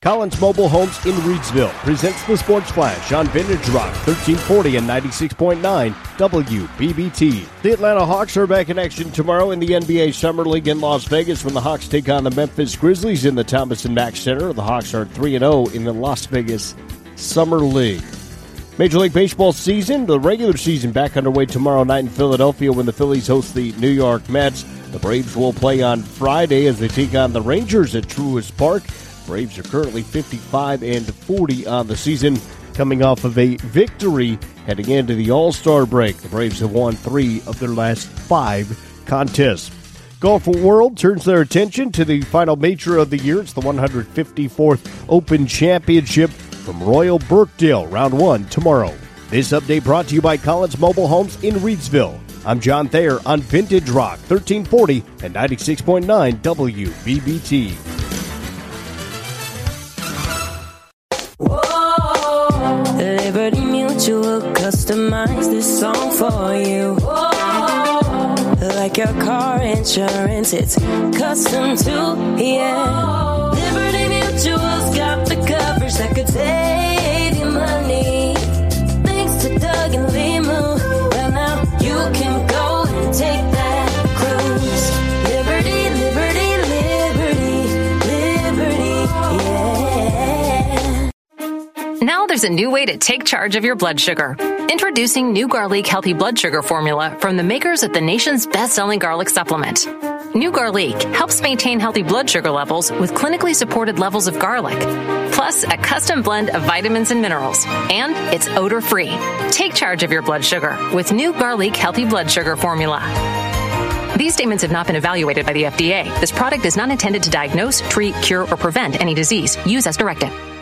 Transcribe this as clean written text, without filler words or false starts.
Collins Mobile Homes in Reedsville presents the Sports Flash on Vintage Rock 1340 and 96.9 WBBT. The Atlanta Hawks are back in action tomorrow in the NBA Summer League in Las Vegas when the Hawks take on the Memphis Grizzlies in the Thomas & Mack Center. The Hawks are 3-0 in the Las Vegas Summer League. Major League Baseball season, the regular season back underway tomorrow night in Philadelphia when the Phillies host the New York Mets. The Braves will play on Friday as they take on the Rangers at Truist Park. Braves are currently 55-40 on the season, coming off of a victory heading into the All-Star break. The Braves have won 3 of their last 5 contests. Golf World turns their attention to the final major of the year. It's the 154th Open Championship from Royal Birkdale, round 1 tomorrow. This update brought to you by Collins Mobile Homes in Reedsville. I'm John Thayer on Vintage Rock 1340 and 96.9 WBBT. Liberty Mutual customized this song for you. Like your car insurance, it's custom too, yeah. Liberty Mutual's got the coverage that could save you money. Thanks to Doug and Limu, well now you can go and take that cruise. Liberty, liberty, liberty, yeah. Now there's a new way to take charge of your blood sugar. Introducing new Garlic Healthy Blood Sugar Formula from the makers of the nation's best-selling garlic supplement. New Garlic helps maintain healthy blood sugar levels with clinically supported levels of garlic, plus a custom blend of vitamins and minerals. And it's odor-free. Take charge of your blood sugar with New Garlic Healthy Blood Sugar Formula. These statements have not been evaluated by the FDA. This product is not intended to diagnose, treat, cure, or prevent any disease. Use as directed.